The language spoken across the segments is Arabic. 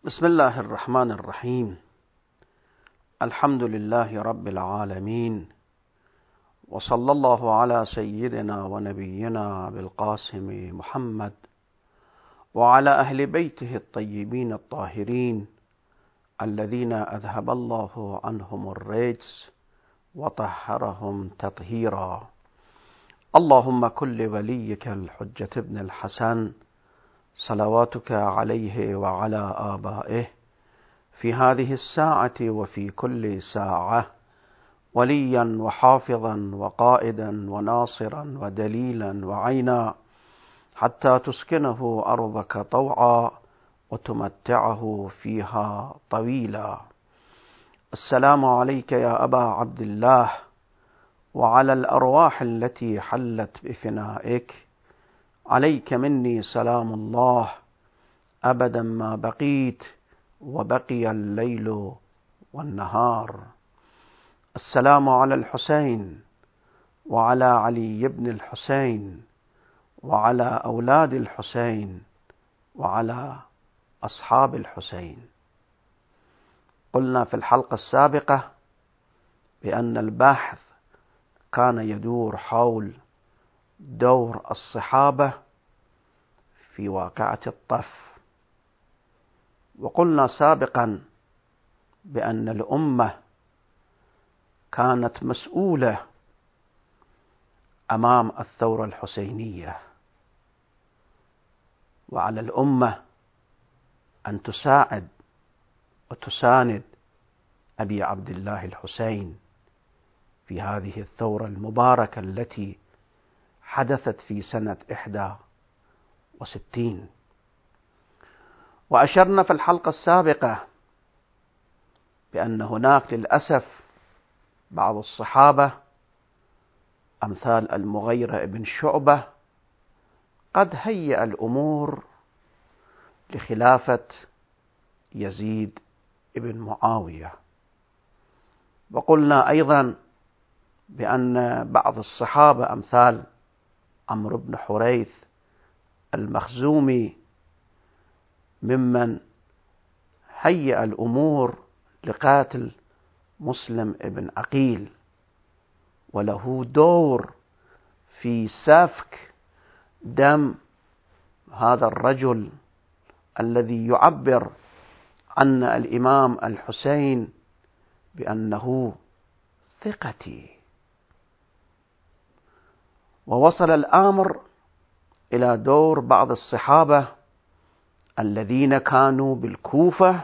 بسم الله الرحمن الرحيم. الحمد لله رب العالمين، وصلى الله على سيدنا ونبينا بالقاسم محمد وعلى أهل بيته الطيبين الطاهرين الذين أذهب الله عنهم الرجس وطهرهم تطهيرا. اللهم كن لوليك الحجة ابن الحسن صلواتك عليه وعلى آبائه في هذه الساعة وفي كل ساعة وليا وحافظا وقائدا وناصرا ودليلا وعينا، حتى تسكنه أرضك طوعا وتمتعه فيها طويلا. السلام عليك يا أبا عبد الله، وعلى الأرواح التي حلت بفنائك. عليك مني سلام الله أبدا ما بقيت وبقي الليل والنهار. السلام على الحسين وعلى علي بن الحسين وعلى أولاد الحسين وعلى أصحاب الحسين. قلنا في الحلقة السابقة بأن البحث كان يدور حول دور الصحابة في واقعة الطف، وقلنا سابقا بأن الأمة كانت مسؤولة أمام الثورة الحسينية، وعلى الأمة أن تساعد وتساند أبي عبد الله الحسين في هذه الثورة المباركة التي حدثت في سنة 61. وأشرنا في الحلقة السابقة بأن هناك للأسف بعض الصحابة أمثال المغيرة بن شعبة قد هيأ الأمور لخلافة يزيد بن معاوية. وقلنا أيضا بأن بعض الصحابة أمثال عمرو بن حريث المخزومي ممن هيأ الأمور لقاتل مسلم بن عقيل، وله دور في سفك دم هذا الرجل الذي يعبر عن الإمام الحسين بأنه ثقتي. ووصل الأمر إلى دور بعض الصحابة الذين كانوا بالكوفة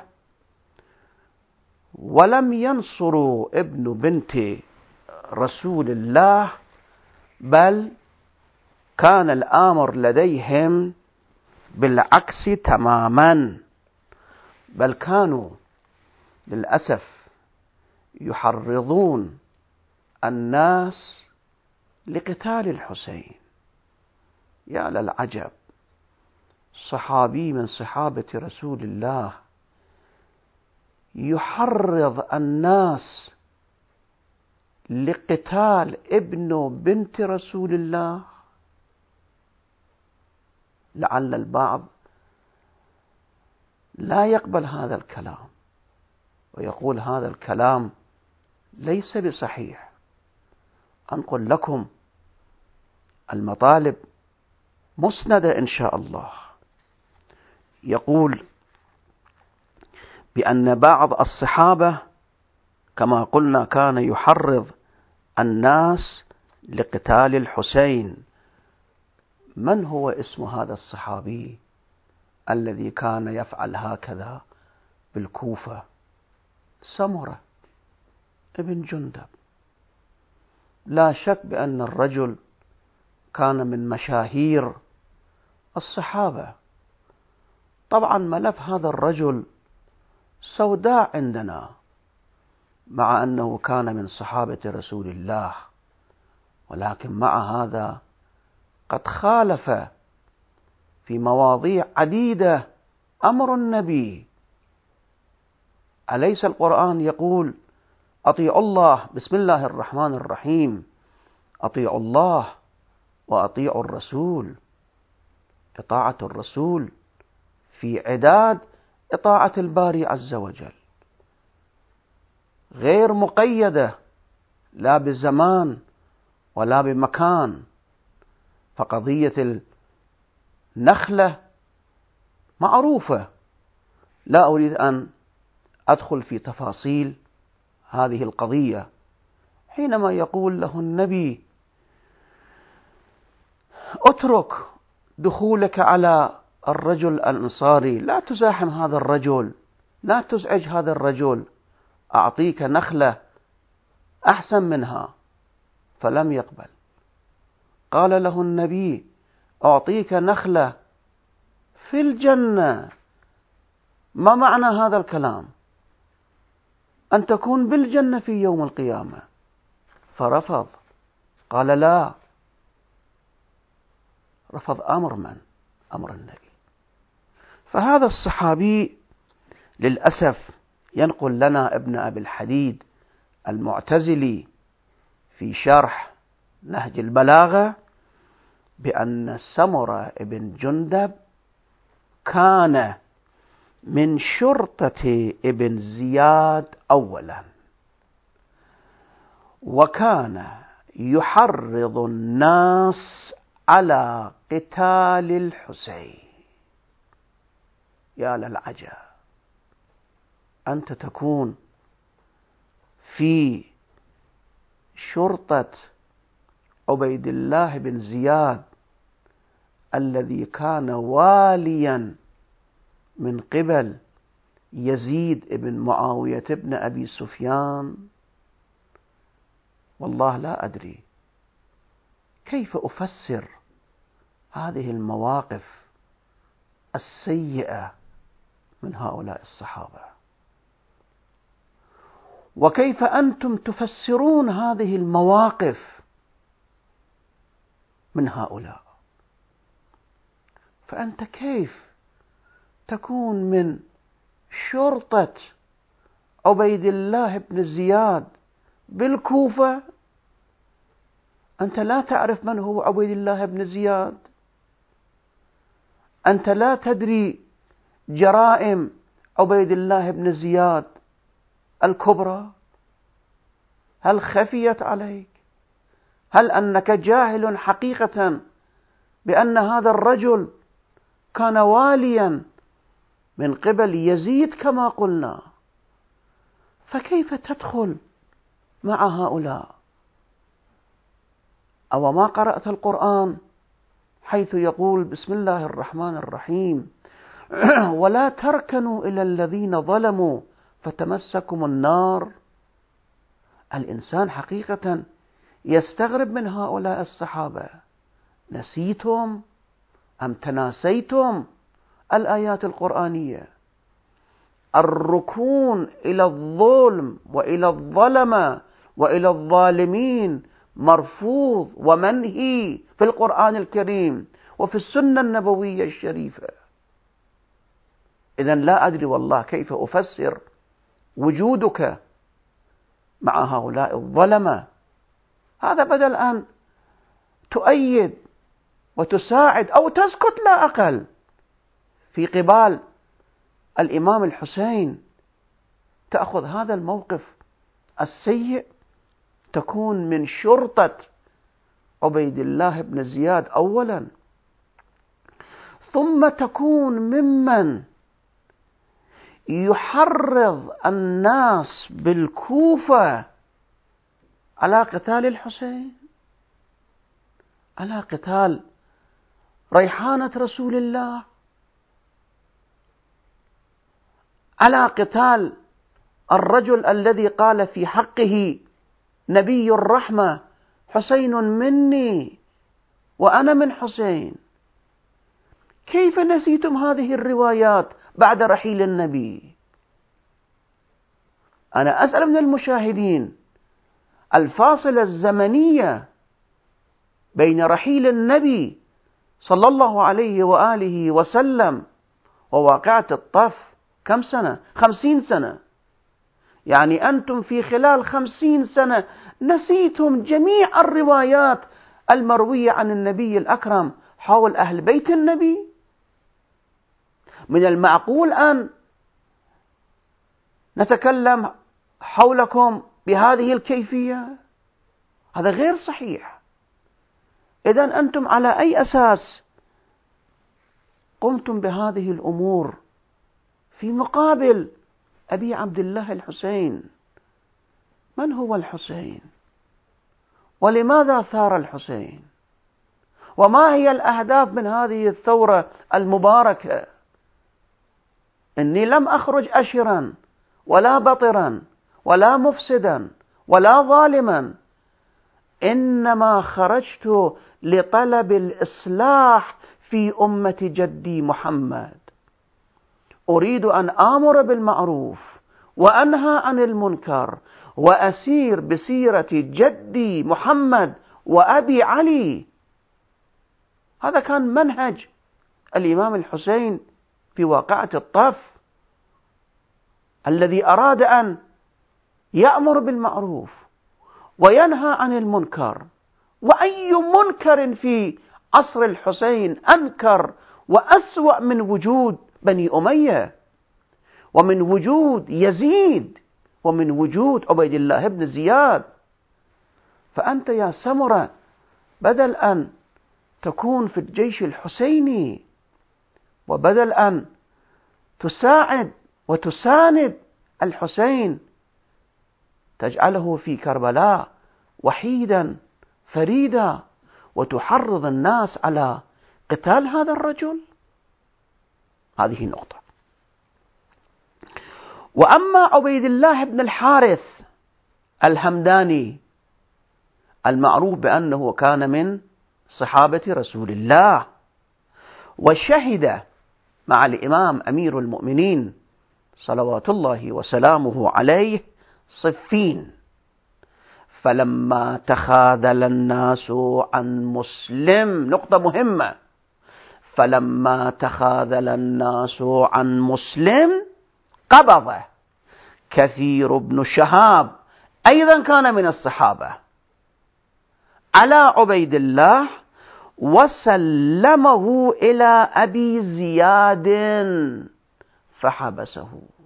ولم ينصروا ابن بنت رسول الله، بل كان الأمر لديهم بالعكس تماما، بل كانوا للأسف يحرضون الناس لقتال الحسين. يا للعجب، صحابي من صحابة رسول الله يحرض الناس لقتال ابن بنت رسول الله. لعل البعض لا يقبل هذا الكلام ويقول هذا الكلام ليس بصحيح. أنقل لكم المطالب مسندة إن شاء الله. يقول بأن بعض الصحابة كما قلنا كان يحرض الناس لقتال الحسين. من هو اسم هذا الصحابي الذي كان يفعل هكذا بالكوفة؟ سمرة ابن جندب. لا شك بأن الرجل كان من مشاهير الصحابة. طبعا ملف هذا الرجل سوداء عندنا، مع أنه كان من صحابة رسول الله، ولكن مع هذا قد خالف في مواضيع عديدة أمر النبي. أليس القرآن يقول أطيعوا الله؟ بسم الله الرحمن الرحيم، أطيعوا الله وأطيعوا الرسول. إطاعة الرسول في عداد إطاعة الباري عز وجل، غير مقيدة لا بزمان ولا بمكان. فقضية النخلة معروفة، لا أريد أن أدخل في تفاصيل هذه القضية. حينما يقول له النبي: اترك دخولك على الرجل الأنصاري، لا تزاحم هذا الرجل، لا تزعج هذا الرجل، أعطيك نخلة أحسن منها. فلم يقبل. قال له النبي: أعطيك نخلة في الجنة. ما معنى هذا الكلام؟ أن تكون بالجنة في يوم القيامة. فرفض، قال لا. رفض أمر من؟ أمر النبي. فهذا الصحابي للأسف ينقل لنا ابن أبي الحديد المعتزلي في شرح نهج البلاغة بأن سمرة بن جندب كان من شرطة ابن زياد أولا، وكان يحرض الناس على قتال الحسين. يا للعجب، أنت تكون في شرطة عبيد الله بن زياد الذي كان واليا من قبل يزيد بن معاوية بن أبي سفيان. والله لا أدري كيف أفسر هذه المواقف السيئة من هؤلاء الصحابة، وكيف أنتم تفسرون هذه المواقف من هؤلاء. فأنت كيف تكون من شرطة عبيد الله بن زياد بالكوفة؟ أنت لا تعرف من هو عبيد الله بن زياد، أنت لا تدري جرائم عبيد الله بن زياد الكبرى. هل خفيت عليك؟ هل أنك جاهل حقيقة بأن هذا الرجل كان واليا من قبل يزيد كما قلنا؟ فكيف تدخل مع هؤلاء؟ أو ما قرأت القرآن حيث يقول بسم الله الرحمن الرحيم: ولا تركنوا إلى الذين ظلموا فتمسكم النار. الإنسان حقيقة يستغرب من هؤلاء الصحابة. نسيتم أم تناسيتم الآيات القرآنية؟ الركون إلى الظلم وإلى الظلمة وإلى الظالمين مرفوض ومنهي في القرآن الكريم وفي السنة النبوية الشريفة. إذن لا أدري والله كيف أفسر وجودك مع هؤلاء الظلمة. هذا بدل أن تؤيد وتساعد أو تسكت لا أقل في قبال الإمام الحسين، تأخذ هذا الموقف السيء، تكون من شرطة عبيد الله بن زياد أولا، ثم تكون ممن يحرض الناس بالكوفة على قتال الحسين، على قتال ريحانة رسول الله، على قتال الرجل الذي قال في حقه نبي الرحمة: حسين مني وأنا من حسين. كيف نسيتم هذه الروايات بعد رحيل النبي؟ أنا أسأل من المشاهدين الفاصلة الزمنية بين رحيل النبي صلى الله عليه وآله وسلم وواقعة الطف كم سنة؟ 50 سنة. يعني أنتم في خلال 50 سنة نسيتم جميع الروايات المروية عن النبي الأكرم حول أهل بيت النبي. من المعقول أن نتكلم حولكم بهذه الكيفية؟ هذا غير صحيح. إذن أنتم على أي أساس قمتم بهذه الأمور في مقابل أبي عبد الله الحسين؟ من هو الحسين؟ ولماذا ثار الحسين؟ وما هي الأهداف من هذه الثورة المباركة؟ إني لم أخرج أشرا ولا بطرا ولا مفسدا ولا ظالما، إنما خرجت لطلب الإصلاح في أمة جدي محمد. أريد أن آمر بالمعروف وأنهى عن المنكر وأسير بسيرة جدي محمد وأبي علي. هذا كان منهج الإمام الحسين في واقعة الطف، الذي أراد أن يأمر بالمعروف وينهى عن المنكر. وأي منكر في عصر الحسين أنكر وأسوأ من وجود بني أمية، ومن وجود يزيد، ومن وجود عبيد الله بن زياد. فأنت يا سمرة بدل أن تكون في الجيش الحسيني، وبدل أن تساعد وتساند الحسين، تجعله في كربلاء وحيدا فريدا وتحرض الناس على قتال هذا الرجل. هذه نقطة. وأما عبيد الله بن الحارث الهمداني المعروف بأنه كان من صحابة رسول الله، وشهد مع الإمام أمير المؤمنين صلوات الله وسلامه عليه صفين، فلما تخاذل الناس عن مسلم، نقطة مهمة، فلما تخاذل الناس عن مسلم قبض كثير بن شهاب، أيضا كان من الصحابة، على عبيد الله وسلمه إلى أبي زياد فحبسه.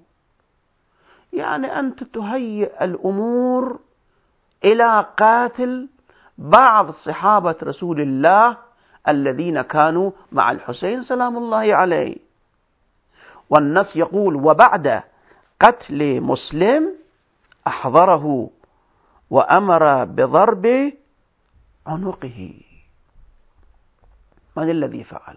يعني أنت تهيئ الأمور إلى قاتل بعض صحابة رسول الله الذين كانوا مع الحسين سلام الله عليه. والنص يقول: وبعد قتل مسلم أحضره وأمر بضرب عنقه. من الذي فعل؟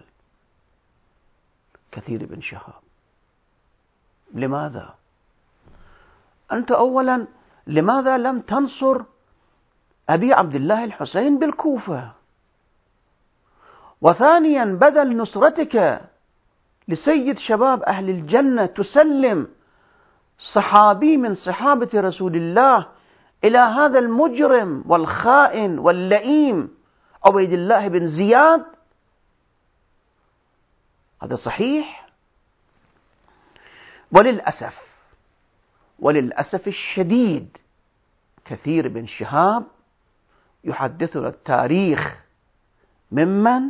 كثير بن شهاب. لماذا؟ أنت أولا لماذا لم تنصر أبي عبد الله الحسين بالكوفة؟ وثانيا بدل نصرتك لسيد شباب أهل الجنة تسلم صحابي من صحابة رسول الله إلى هذا المجرم والخائن واللئيم عبيد الله بن زياد. هذا صحيح. وللأسف الشديد كثير بن شهاب يحدثنا التاريخ ممن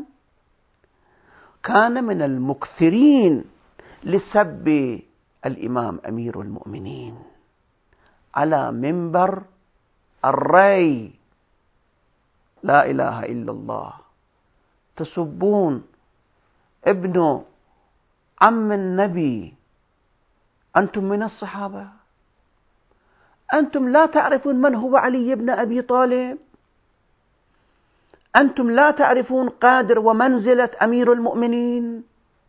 كان من المكثرين لسب الإمام أمير المؤمنين على منبر الري. لا إله إلا الله. تسبون ابن عم النبي، أنتم من الصحابة، أنتم لا تعرفون من هو علي بن أبي طالب، أنتم لا تعرفون قدر ومنزلة أمير المؤمنين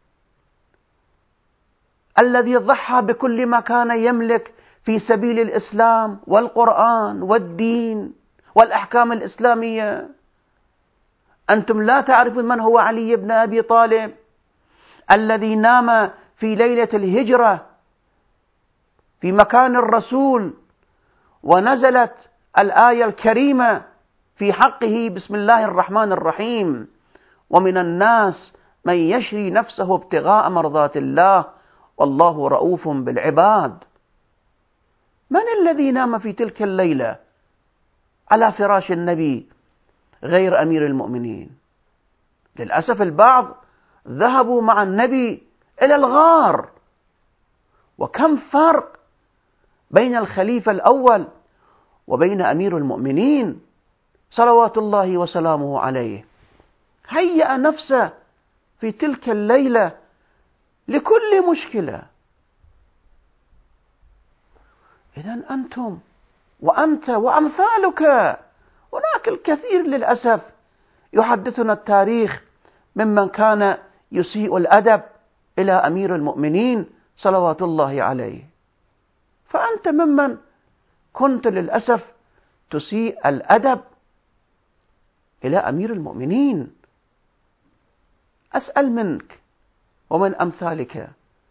الذي ضحى بكل ما كان يملك في سبيل الإسلام والقرآن والدين والأحكام الإسلامية. أنتم لا تعرفون من هو علي بن أبي طالب الذي نام في ليلة الهجرة في مكان الرسول ونزلت الآية الكريمة في حقه: بسم الله الرحمن الرحيم، ومن الناس من يشري نفسه ابتغاء مرضات الله والله رؤوف بالعباد. من الذي نام في تلك الليلة على فراش النبي غير أمير المؤمنين؟ للأسف البعض ذهبوا مع النبي إلى الغار. وكم فرق بين الخليفة الأول وبين أمير المؤمنين صلوات الله وسلامه عليه، هيأ نفسه في تلك الليلة لكل مشكلة. إذن أنتم وأنت وأمثالك، هناك الكثير للأسف يحدثنا التاريخ ممن كان يسيء الأدب إلى أمير المؤمنين صلوات الله عليه، فأنت ممن كنت للأسف تسيء الأدب إلى أمير المؤمنين. أسأل منك ومن أمثالك،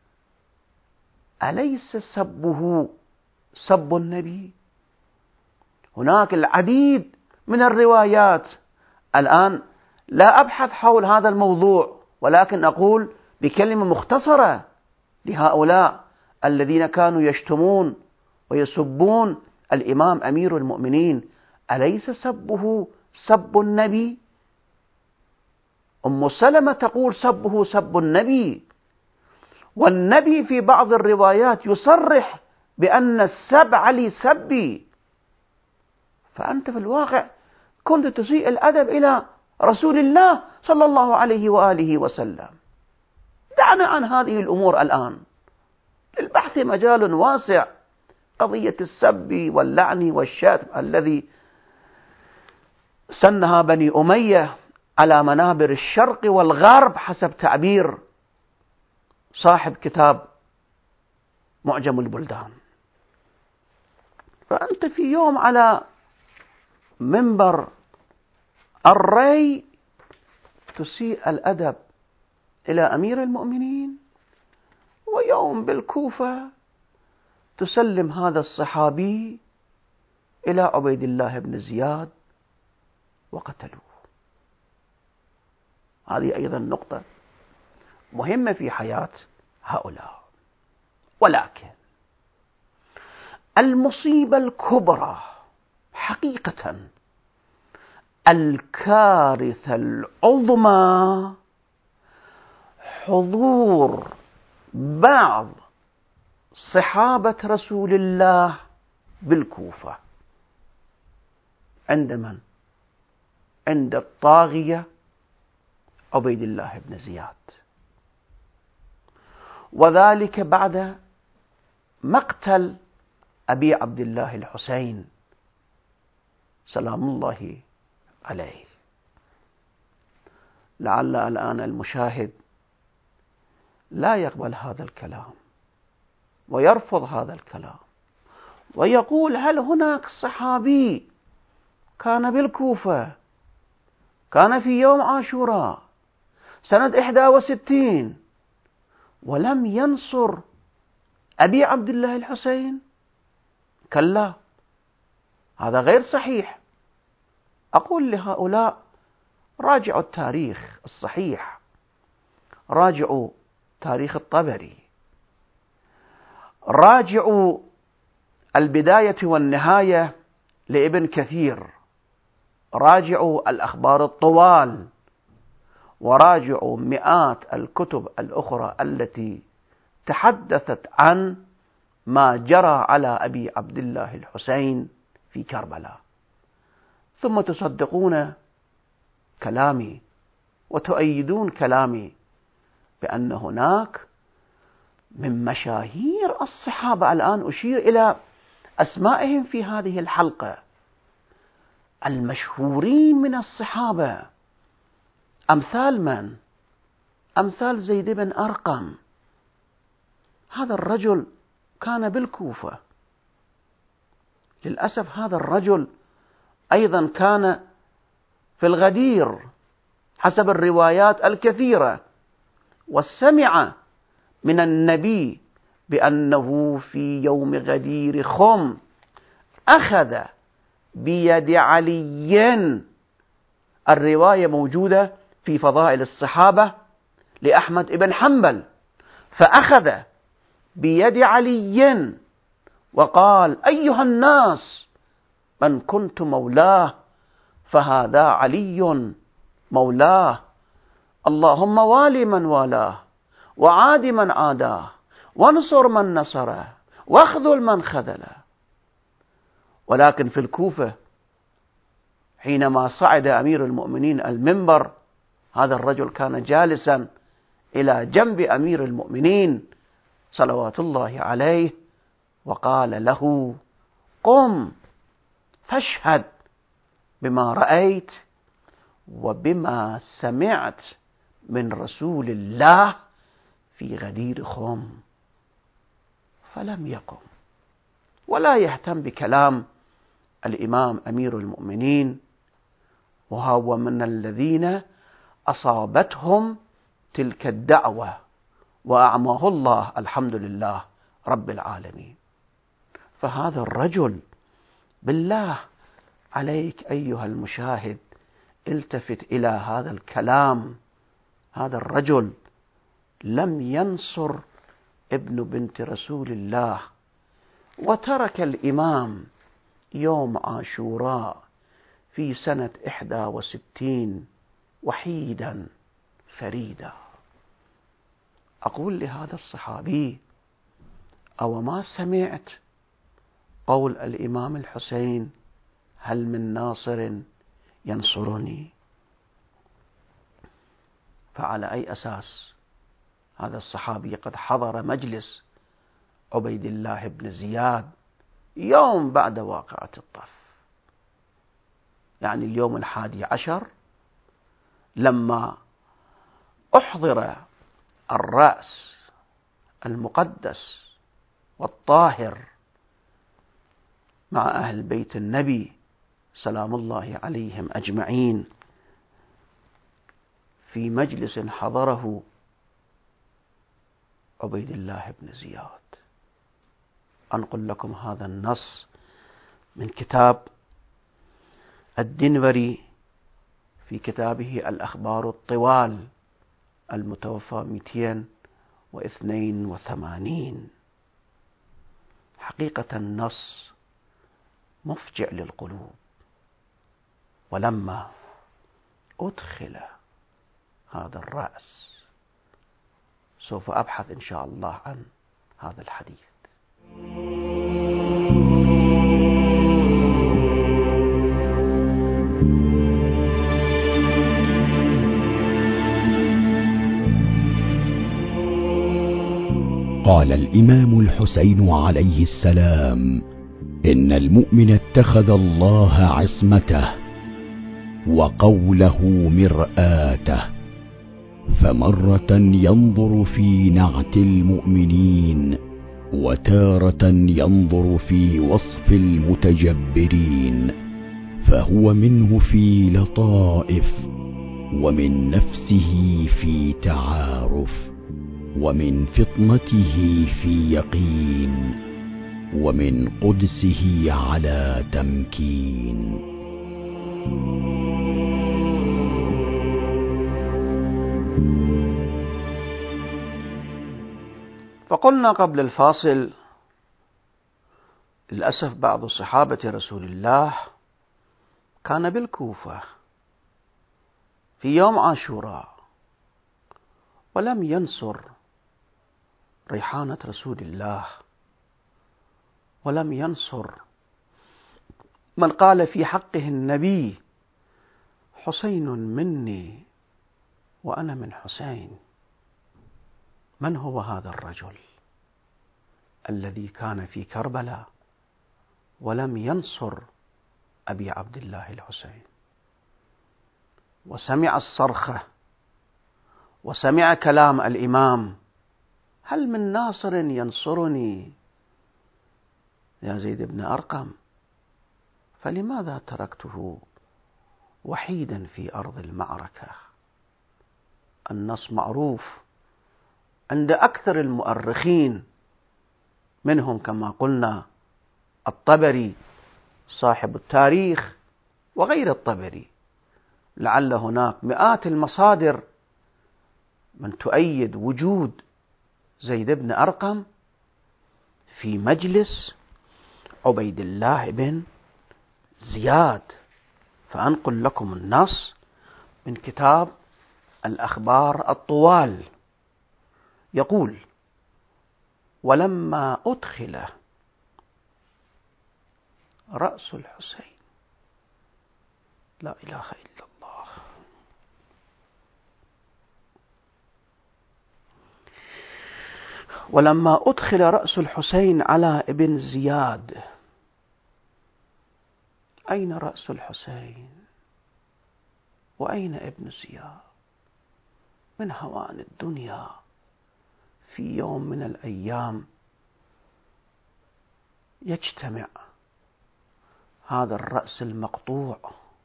أليس سبه سب النبي؟ هناك العديد من الروايات. الآن لا أبحث حول هذا الموضوع، ولكن أقول بكلمة مختصرة لهؤلاء الذين كانوا يشتمون ويسبون الإمام أمير المؤمنين، أليس سبه سب النبي؟ أم سلمة تقول سبه سب النبي، والنبي في بعض الروايات يصرح بأن السب علي سبي. فأنت في الواقع كنت تسيء الأدب إلى رسول الله صلى الله عليه وآله وسلم. دعنا عن هذه الأمور الآن، للبحث مجال واسع. قضية السب واللعن والشتم الذي سنها بني أمية على منابر الشرق والغرب حسب تعبير صاحب كتاب معجم البلدان. فأنت في يوم على منبر الري تسيء الأدب إلى أمير المؤمنين، ويوم بالكوفة تسلم هذا الصحابي إلى عبيد الله بن زياد وقتلوه. هذه أيضا نقطة مهمة في حياة هؤلاء. ولكن المصيبة الكبرى حقيقة، الكارثة العظمى، حضور بعض صحابة رسول الله بالكوفة. عند من؟ عند الطاغية عبيد الله بن زياد، وذلك بعد مقتل أبي عبد الله الحسين سلام الله عليه. لعل الآن المشاهد لا يقبل هذا الكلام ويرفض هذا الكلام ويقول: هل هناك صحابي كان بالكوفة، كان في يوم عاشوراء سنة 61 ولم ينصر أبي عبد الله الحسين؟ كلا، هذا غير صحيح. أقول لهؤلاء: راجعوا التاريخ الصحيح، راجعوا تاريخ الطبري، راجعوا البداية والنهاية لابن كثير، راجعوا الأخبار الطوال، وراجعوا مئات الكتب الأخرى التي تحدثت عن ما جرى على أبي عبد الله الحسين في كربلاء، ثم تصدقون كلامي وتؤيدون كلامي بأن هناك من مشاهير الصحابة، الآن أشير إلى أسمائهم في هذه الحلقة، المشهورين من الصحابة. أمثال من؟ أمثال زيد بن أرقم. هذا الرجل كان بالكوفة. للأسف هذا الرجل أيضا كان في الغدير حسب الروايات الكثيرة، وسمع من النبي بأنه في يوم غدير خم أخذ بيد علي. الرواية موجودة في فضائل الصحابة لأحمد بن حنبل. فأخذ بيد علي وقال: أيها الناس، من كنت مولاه فهذا علي مولاه، اللهم والي من والاه، وعاد من عاداه، وانصر من نصره، واخذل من خذل. ولكن في الكوفة حينما صعد أمير المؤمنين المنبر، هذا الرجل كان جالسا إلى جنب أمير المؤمنين صلوات الله عليه، وقال له: قم فاشهد بما رأيت وبما سمعت من رسول الله في غدير خم. فلم يقم ولا يهتم بكلام الإمام أمير المؤمنين، وهو من الذين أصابتهم تلك الدعوة وأعماه الله الحمد لله رب العالمين. فهذا الرجل، بالله عليك أيها المشاهد التفت إلى هذا الكلام، هذا الرجل لم ينصر ابن بنت رسول الله، وترك الإمام يوم عاشوراء في سنة 61 وحيدا فريدا. أقول لهذا الصحابي: أو ما سمعت قول الإمام الحسين: هل من ناصر ينصرني؟ فعلى أي أساس هذا الصحابي قد حضر مجلس عبيد الله بن زياد يوم بعد واقعة الطف، يعني اليوم 11، لما أحضر الرأس المقدس والطاهر مع أهل بيت النبي سلام الله عليهم أجمعين في مجلس حضره عبيد الله بن زياد. أنقل لكم هذا النص من كتاب الدنوري في كتابه الأخبار الطوال المتوفى 282. حقيقة النص مفجع للقلوب. ولما أدخل هذا الرأس سوف أبحث إن شاء الله عن هذا الحديث. قال الإمام الحسين عليه السلام: إن المؤمن اتخذ الله عصمته وقوله مرآته، فمرة ينظر في نعت المؤمنين، وتارة ينظر في وصف المتجبرين، فهو منه في لطائف، ومن نفسه في تعارف، ومن فطنته في يقين، ومن قدسه على تمكين. فقلنا قبل الفاصل: للأسف بعض صحابة رسول الله كان بالكوفة في يوم عاشوراء ولم ينصر ريحانة رسول الله، ولم ينصر من قال في حقه النبي: حسين مني وأنا من حسين. من هو هذا الرجل الذي كان في كربلاء ولم ينصر أبي عبد الله الحسين، وسمع الصرخة وسمع كلام الإمام: هل من ناصر ينصرني يا زيد بن أرقم؟ فلماذا تركته وحيدا في أرض المعركة؟ النص معروف عند أكثر المؤرخين، منهم كما قلنا الطبري صاحب التاريخ وغير الطبري. لعل هناك مئات المصادر من تؤيد وجود زيد بن أرقم في مجلس عبيد الله بن زياد. فأنقل لكم النص من كتاب الأخبار الطوال. يقول: ولما أدخل رأس الحسين، لا إله إلا الله، ولما أدخل رأس الحسين على ابن زياد، أين رأس الحسين وأين ابن زياد؟ من هوان الدنيا في يوم من الأيام يجتمع هذا الرأس المقطوع،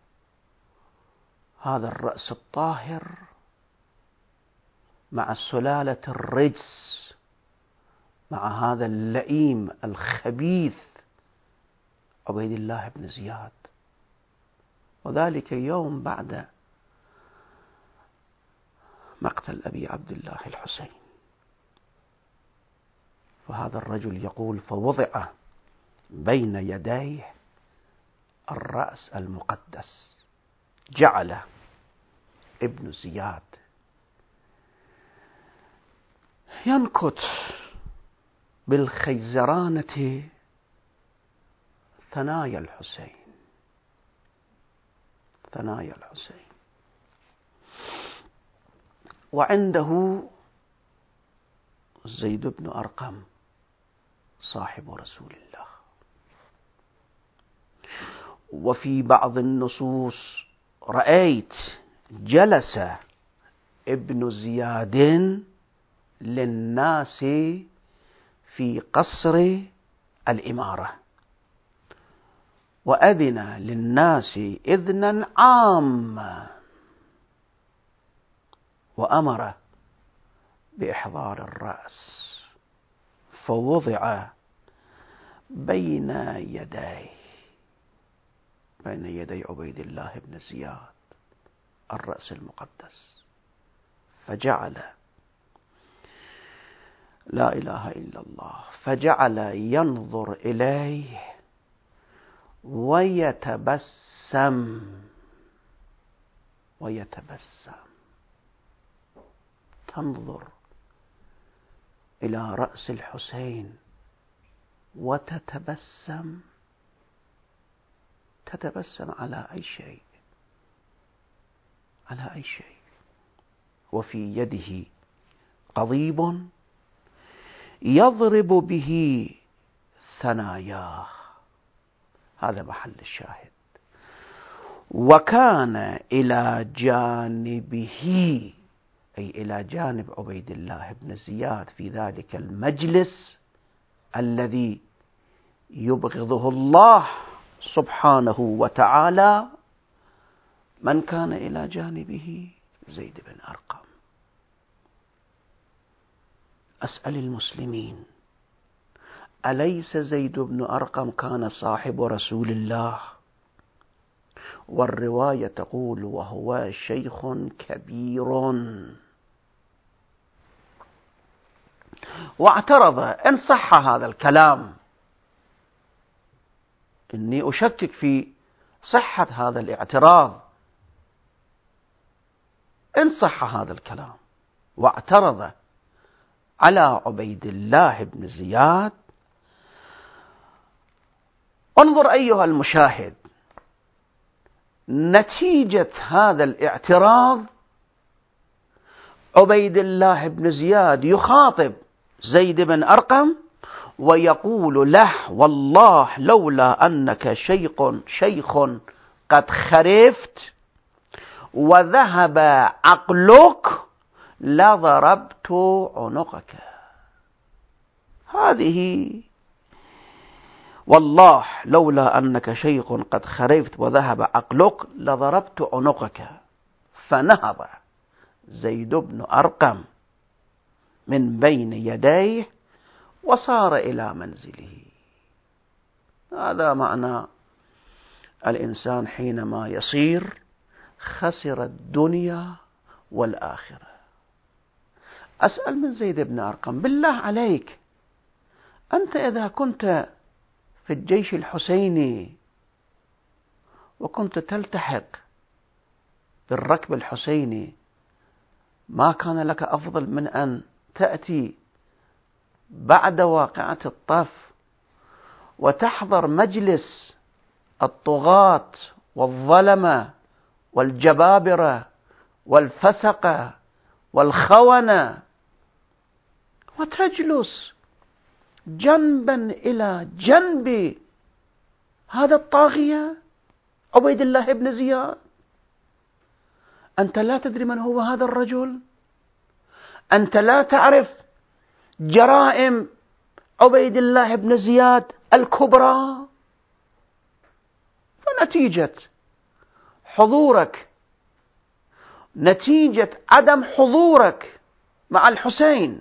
هذا الرأس الطاهر، مع سلالة الرجس، مع هذا اللئيم الخبيث عبيد الله بن زياد، وذلك يوم بعد مقتل أبي عبد الله الحسين. فهذا الرجل يقول: فوضع بين يديه الرأس المقدس. جعل ابن زياد ينكت بالخيزرانة ثنايا الحسين، ثنايا الحسين، وعنده زيد بن أرقم صاحب رسول الله. وفي بعض النصوص رأيت جلس ابن زياد للناس في قصر الإمارة، وأذن للناس إذنا عاما، وأمر بإحضار الرأس، فوضع بين يدي عبيد الله بن زياد الرأس المقدس، فجعل، لا إله إلا الله، فجعل ينظر إليه ويتبسم، تنظر إلى رأس الحسين وتتبسم، تتبسم على أي شيء، على أي شيء. وفي يده قضيب يضرب به ثناياه، هذا محل الشاهد. وكان إلى جانبه، أي إلى جانب عبيد الله بن زياد في ذلك المجلس الذي يبغضه الله سبحانه وتعالى، من كان إلى جانبه؟ زيد بن أرقم. أسأل المسلمين: أليس زيد بن أرقم كان صاحب رسول الله؟ والرواية تقول: وهو شيخ كبير. واعترض، إن صح هذا الكلام، إني أشكك في صحة هذا الاعتراض، إن صح هذا الكلام، واعترض على عبيد الله بن زياد. انظر أيها المشاهد، نتيجة هذا الاعتراض: عبيد الله بن زياد يخاطب زيد بن أرقم ويقول له: والله لولا أنك شيخ قد خرفت وذهب عقلك لضربت عنقك. هذه: والله لولا أنك شيخ قد خرفت وذهب عقلك لضربت عنقك. فنهض زيد بن أرقم من بين يديه وصار إلى منزله. هذا معنى الإنسان حينما يصير خسر الدنيا والآخرة. أسأل من زيد بن أرقم: بالله عليك، أنت إذا كنت في الجيش الحسيني وكنت تلتحق بالركب الحسيني، ما كان لك أفضل من أن تأتي بعد واقعة الطف وتحضر مجلس الطغاة والظلمة والجبابرة والفسقة والخونة، وتجلس جنبا إلى جنب هذا الطاغية عبيد الله بن زياد، أنت لا تدري من هو هذا الرجل؟ أنت لا تعرف جرائم عبيد الله بن زياد الكبرى؟ فنتيجة حضورك، نتيجة عدم حضورك مع الحسين،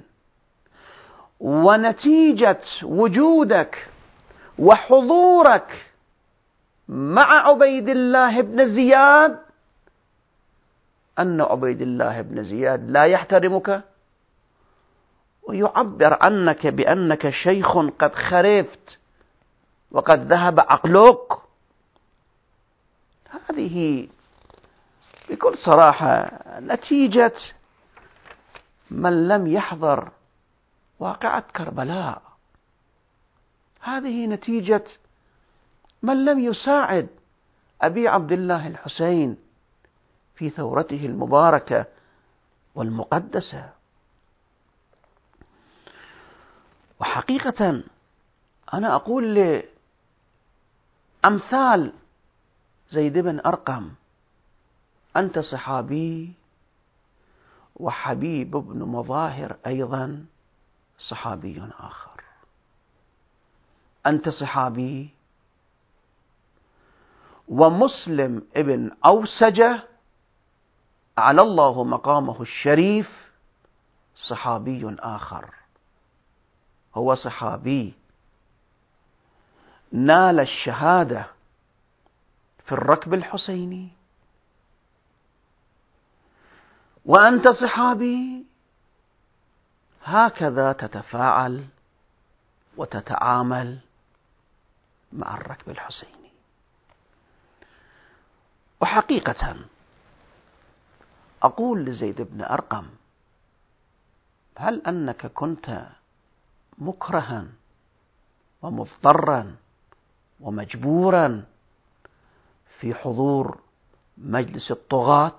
ونتيجة وجودك وحضورك مع عبيد الله بن زياد، أن عبيد الله بن زياد لا يحترمك ويعبر عنك بأنك شيخ قد خرفت وقد ذهب عقلك. هذه بكل صراحة نتيجة من لم يحضر واقعة كربلاء، هذه نتيجة من لم يساعد أبي عبد الله الحسين في ثورته المباركة والمقدسة. وحقيقة أنا أقول لأمثال زيد بن أرقم: أنت صحابي، وحبيب بن مظاهر أيضا صحابي آخر. أنت صحابي، ومسلم ابن أوسجة على الله مقامه الشريف صحابي آخر، هو صحابي نال الشهادة في الركب الحسيني. وأنت صحابي، هكذا تتفاعل وتتعامل مع الركب الحسيني. وحقيقة أقول لزيد بن أرقم: هل أنك كنت مكرها ومضطرا ومجبورا في حضور مجلس الطغاة؟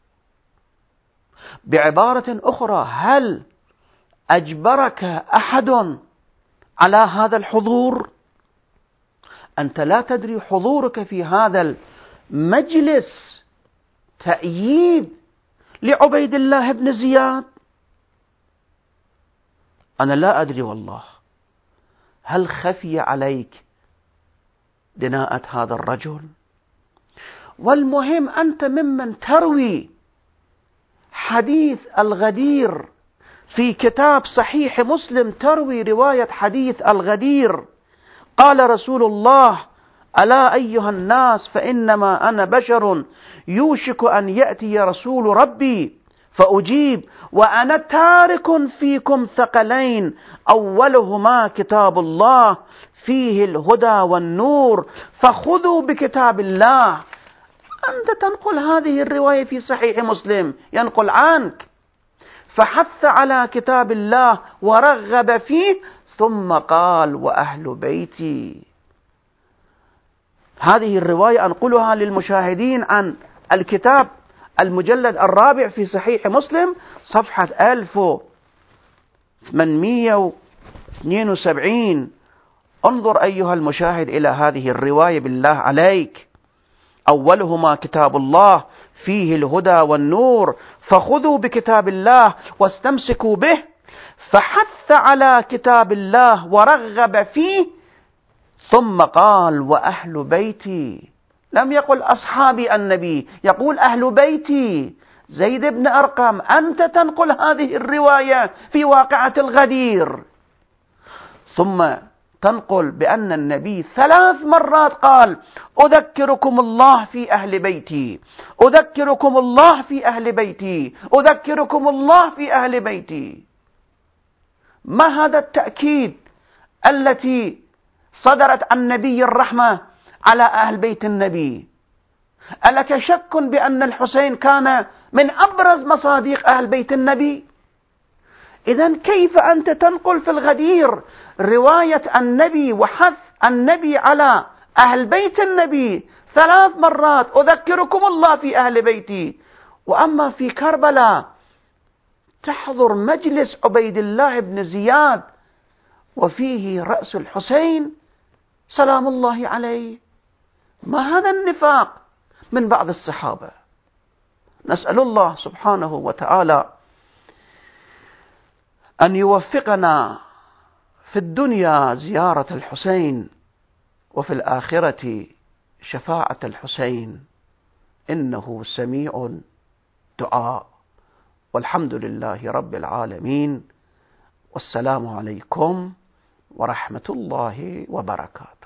بعبارة أخرى، هل أجبرك أحد على هذا الحضور؟ أنت لا تدري حضورك في هذا المجلس تأييد لعبيد الله بن زياد. أنا لا أدري والله، هل خفي عليك دناءة هذا الرجل؟ والمهم أنت ممن تروي حديث الغدير في كتاب صحيح مسلم، تروي رواية حديث الغدير: قال رسول الله: ألا أيها الناس فإنما أنا بشر يوشك أن يأتي رسول ربي فأجيب، وأنا تارك فيكم ثقلين أولهما كتاب الله فيه الهدى والنور فخذوا بكتاب الله. أنت تنقل هذه الرواية في صحيح مسلم، ينقل عنك، فحث على كتاب الله ورغب فيه، ثم قال: وأهل بيتي. هذه الرواية أنقلها للمشاهدين عن الكتاب المجلد الرابع في صحيح مسلم صفحة 1872. انظر أيها المشاهد إلى هذه الرواية بالله عليك: أولهما كتاب الله فيه الهدى والنور فخذوا بكتاب الله واستمسكوا به. فحث على كتاب الله ورغب فيه، ثم قال: وأهل بيتي. لم يقل أصحابي النبي، يقول أهل بيتي. زيد بن أرقم، أنت تنقل هذه الرواية في واقعة الغدير، ثم تنقل بأن النبي 3 مرات قال: أذكركم الله في أهل بيتي، أذكركم الله في أهل بيتي، أذكركم الله في أهل بيتي. ما هذا التأكيد التي صدرت عن نبي الرحمة على أهل بيت النبي؟ ألك شك بأن الحسين كان من أبرز مصادق أهل بيت النبي؟ إذن كيف أنت تنقل في الغدير رواية النبي وحث النبي على أهل بيت النبي 3 مرات أذكركم الله في أهل بيتي، وأما في كربلاء تحضر مجلس عبيد الله بن زياد وفيه رأس الحسين سلام الله عليه؟ ما هذا النفاق من بعض الصحابة؟ نسأل الله سبحانه وتعالى أن يوفقنا في الدنيا زيارة الحسين، وفي الآخرة شفاعة الحسين، إنه سميع دعاء. والحمد لله رب العالمين، والسلام عليكم ورحمة الله وبركاته.